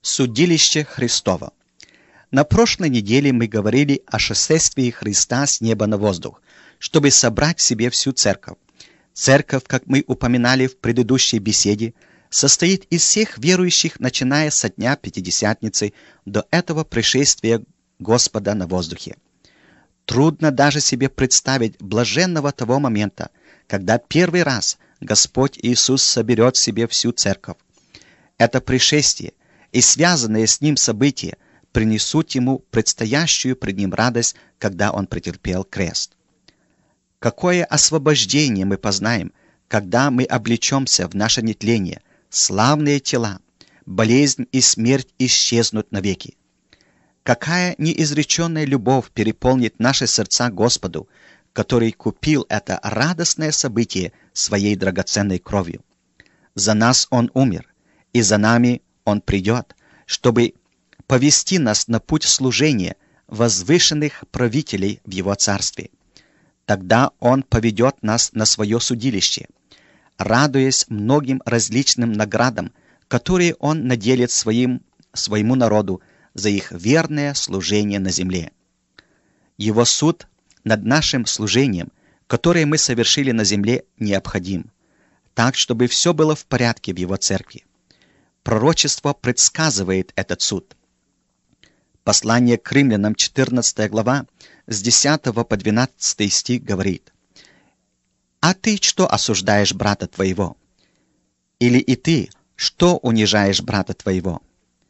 Судилище Христово. На прошлой неделе мы говорили о шествии Христа с неба на воздух, чтобы собрать в себе всю церковь. Церковь, как мы упоминали в предыдущей беседе, состоит из всех верующих, начиная со дня Пятидесятницы до этого пришествия Господа на воздухе. Трудно даже себе представить блаженного того момента, когда первый раз Господь Иисус соберет в себе всю церковь. Это пришествие и связанные с ним события принесут ему предстоящую пред ним радость, когда он претерпел крест. Какое освобождение мы познаем, когда мы облечемся в наше нетление, славные тела, болезнь и смерть исчезнут навеки. Какая неизреченная любовь переполнит наши сердца Господу, который купил это радостное событие своей драгоценной кровью. За нас Он умер, и за нами Он придет, чтобы повести нас на путь служения возвышенных правителей в Его Царстве. Тогда Он поведет нас на свое судилище, радуясь многим различным наградам, которые Он наделит своему народу за их верное служение на земле. Его суд над нашим служением, которое мы совершили на земле, необходим, так, чтобы все было в порядке в Его церкви. Пророчество предсказывает этот суд. Послание к Римлянам, 14 глава, с 10 по 12 стих говорит: «А ты что осуждаешь брата твоего? Или и ты что унижаешь брата твоего?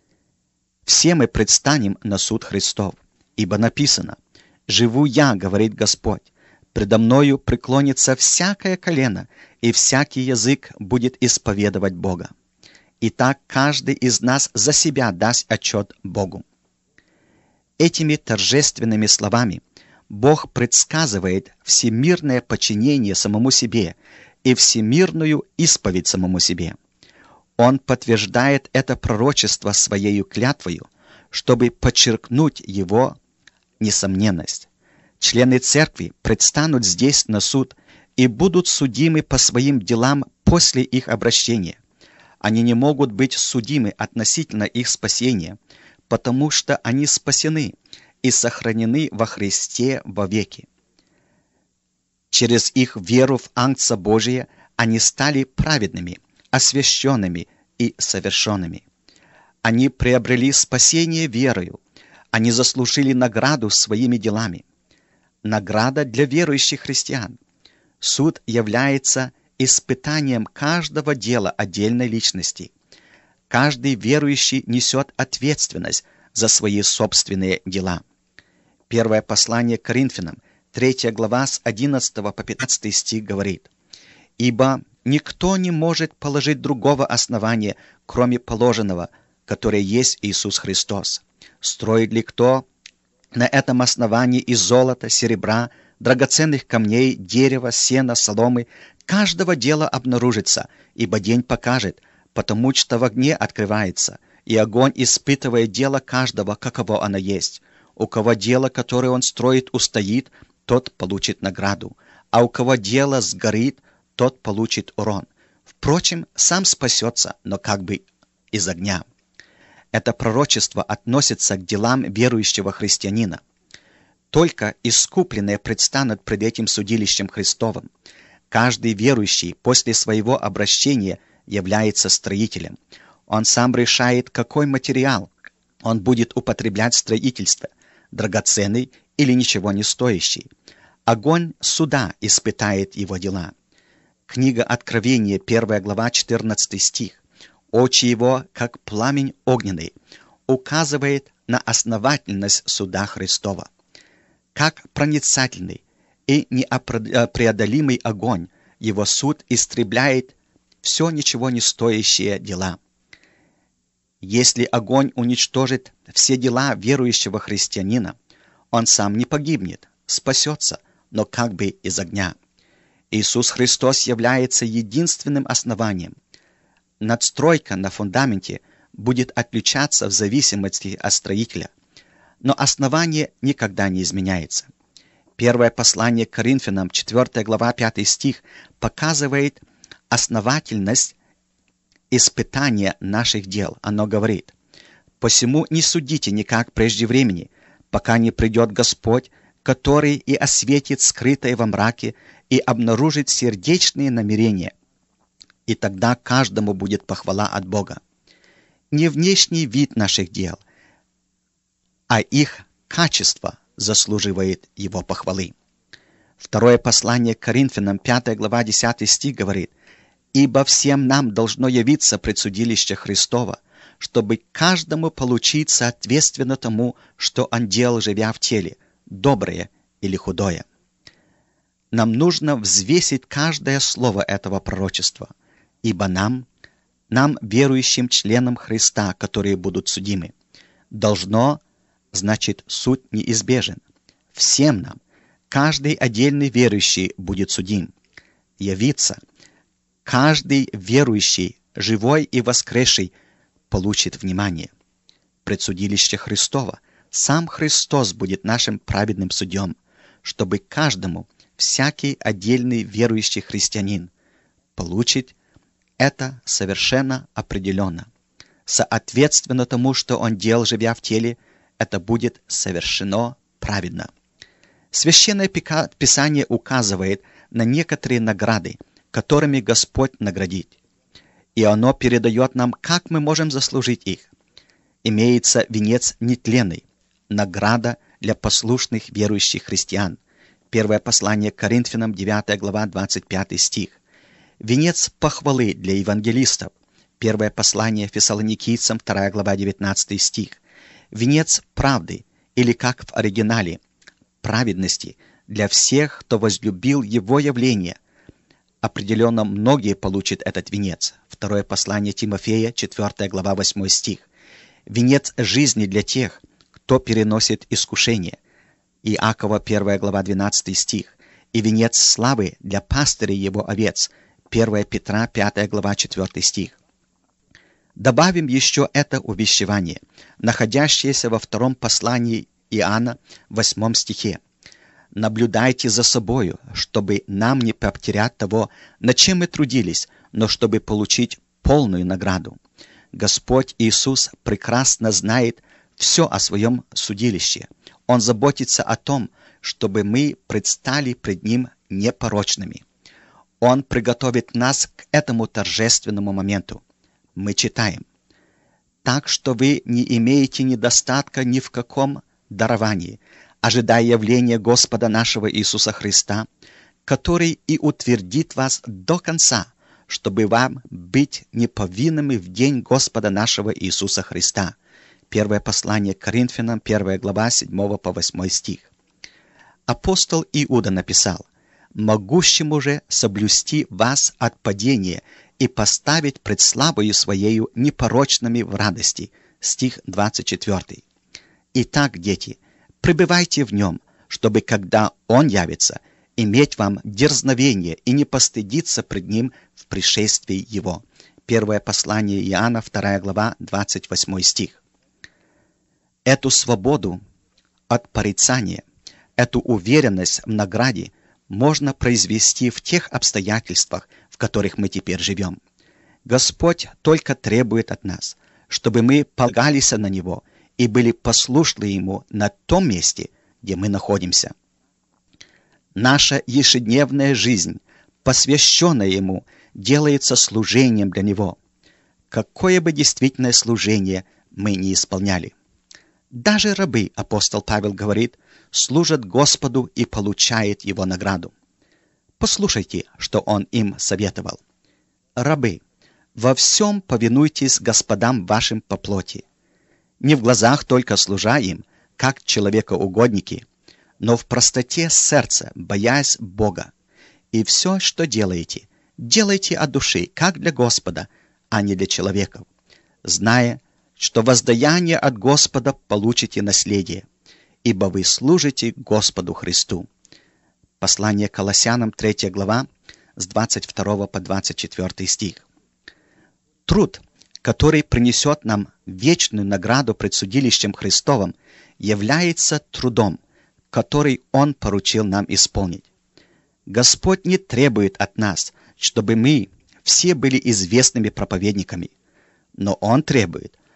Все мы предстанем на суд Христов, ибо написано: «Живу я, говорит Господь, предо мною преклонится всякое колено, и всякий язык будет исповедовать Бога. Итак, каждый из нас за себя даст отчет Богу». Этими торжественными словами Бог предсказывает всемирное подчинение самому себе и всемирную исповедь самому себе. Он подтверждает это пророчество своею клятвою, чтобы подчеркнуть его несомненность. Члены церкви предстанут здесь на суд и будут судимы по своим делам после их обращения. Они не могут быть судимы относительно их спасения, потому что они спасены и сохранены во Христе вовеки. Через их веру в Агнца Божия они стали праведными, освященными и совершенными. Они приобрели спасение верою, они заслужили награду своими делами. Награда для верующих христиан. Суд является испытанием каждого дела отдельной личности. Каждый верующий несет ответственность за свои собственные дела. Первое послание к Коринфянам, 3 глава с 11 по 15 стих говорит: «Ибо никто не может положить другого основания, кроме положенного, которое есть Иисус Христос. Строит ли кто на этом основании из золота, серебра, драгоценных камней, дерева, сена, соломы? Каждого дела обнаружится, ибо день покажет, потому что в огне открывается, и огонь испытывает дело каждого, каково оно есть. У кого дело, которое он строит, устоит, тот получит награду, а у кого дело сгорит, тот получит урон. Впрочем, сам спасется, но как бы из огня». Это пророчество относится к делам верующего христианина. Только искупленные предстанут пред этим судилищем Христовым. Каждый верующий после своего обращения является строителем. Он сам решает, какой материал он будет употреблять в строительстве, драгоценный или ничего не стоящий. Огонь суда испытает его дела. Книга Откровения, 1 глава, 14 стих. «Очи его, как пламень огненный», указывает на основательность суда Христова. Как проницательный и непреодолимый огонь, его суд истребляет все ничего не стоящие дела. Если огонь уничтожит все дела верующего христианина, он сам не погибнет, спасется, но как бы из огня. Иисус Христос является единственным основанием. Надстройка на фундаменте будет отличаться в зависимости от строителя, но основание никогда не изменяется. Первое послание к Коринфянам, 4 глава, 5 стих, показывает основательность испытания наших дел. Оно говорит: Посему не судите никак прежде времени, пока не придет Господь, который и осветит скрытое во мраке и обнаружит сердечные намерения. И тогда каждому будет похвала от Бога. Не внешний вид наших дел, а их качество заслуживает его похвалы. Второе послание к Коринфянам, 5 глава, 10 стих говорит: «Ибо всем нам должно явиться предсудилище Христово, чтобы каждому получить соответственно тому, что он делал, живя в теле, доброе или худое». Нам нужно взвесить каждое слово этого пророчества, ибо нам, верующим членам Христа, которые будут судимы, должно, значит, суд неизбежен. Всем нам, каждый отдельный верующий будет судим. Явиться, каждый верующий, живой и воскресший, получит внимание. Предсудилище Христово, сам Христос будет нашим праведным судьем, чтобы каждому, всякий отдельный верующий христианин, получить это совершенно определенно. Соответственно тому, что он делал, живя в теле, это будет совершено праведно. Священное Писание указывает на некоторые награды, которыми Господь наградит. И оно передает нам, как мы можем заслужить их. Имеется венец нетленный, награда для послушных верующих христиан. Первое послание к Коринфянам, 9 глава, 25 стих. Венец похвалы для евангелистов. Первое послание Фессалоникийцам, 2 глава, 19 стих. Венец правды, или как в оригинале, праведности для всех, кто возлюбил Его явление. Определенно многие получат этот венец. Второе послание Тимофея, 4 глава, 8 стих. Венец жизни для тех, кто переносит искушение. Иакова, 1 глава, 12 стих. И венец славы для пастырей его овец. 1 Петра, 5 глава, 4 стих. Добавим еще это увещевание, находящееся во втором послании Иоанна, 8 стихе. «Наблюдайте за собою, чтобы нам не потерять того, над чем мы трудились, но чтобы получить полную награду. Господь Иисус прекрасно знает все о своем судилище. Он заботится о том, чтобы мы предстали пред Ним непорочными. Он приготовит нас к этому торжественному моменту. Мы читаем: «Так что вы не имеете недостатка ни в каком даровании, ожидая явления Господа нашего Иисуса Христа, который и утвердит вас до конца, чтобы вам быть неповинными в день Господа нашего Иисуса Христа». Первое послание к Коринфянам, 1 глава, 7 по 8 стих. Апостол Иуда написал: «Могущему же соблюсти вас от падения и поставить пред славою Своею непорочными в радости». Стих 24. Итак, дети, пребывайте в Нем, чтобы, когда Он явится, иметь вам дерзновение и не постыдиться пред Ним в пришествии Его. Первое послание Иоанна, 2 глава, 28 стих. Эту свободу от порицания, эту уверенность в награде можно произвести в тех обстоятельствах, в которых мы теперь живем. Господь только требует от нас, чтобы мы полагались на Него и были послушны Ему на том месте, где мы находимся. Наша ежедневная жизнь, посвященная Ему, делается служением для Него, какое бы действительное служение мы не исполняли. Даже рабы, апостол Павел говорит, служат Господу и получают Его награду. Послушайте, что он им советовал. «Рабы, во всем повинуйтесь господам вашим по плоти, не в глазах только служа им, как человекоугодники, но в простоте сердца, боясь Бога. И все, что делаете, делайте от души, как для Господа, а не для человеков, зная, что воздаяние от Господа получите наследие, ибо вы служите Господу Христу». Послание к Колоссянам, 3 глава, с 22 по 24 стих. Труд, который принесет нам вечную награду пред судилищем Христовым, является трудом, который Он поручил нам исполнить. Господь не требует от нас, чтобы мы все были известными проповедниками, но Он требует,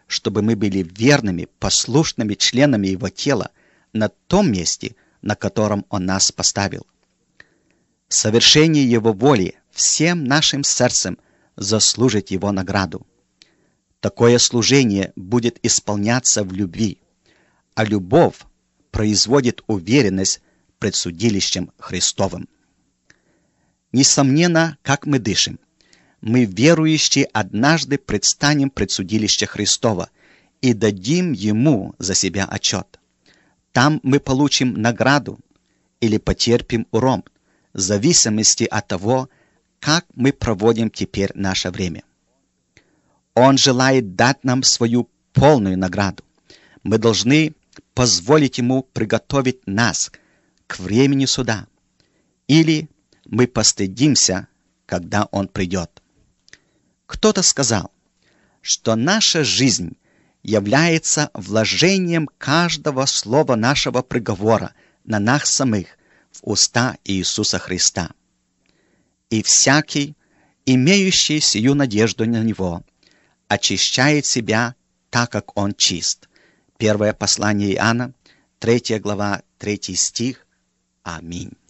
чтобы мы были верными, послушными членами Его тела на том месте, на котором Он нас поставил. Совершение Его воли всем нашим сердцем заслужит Его награду. Такое служение будет исполняться в любви, а любовь производит уверенность пред судилищем Христовым. Несомненно, как мы дышим, мы, верующие, однажды предстанем пред судилище Христова и дадим Ему за себя отчет. Там мы получим награду или потерпим урон, в зависимости от того, как мы проводим теперь наше время. Он желает дать нам свою полную награду. Мы должны позволить Ему приготовить нас к времени суда, или мы постыдимся, когда Он придет. Кто-то сказал, что наша жизнь является вложением каждого слова нашего приговора на нас самих в уста Иисуса Христа. И всякий, имеющий сию надежду на Него, очищает себя так, как Он чист. Первое послание Иоанна, 3 глава, 3 стих. Аминь.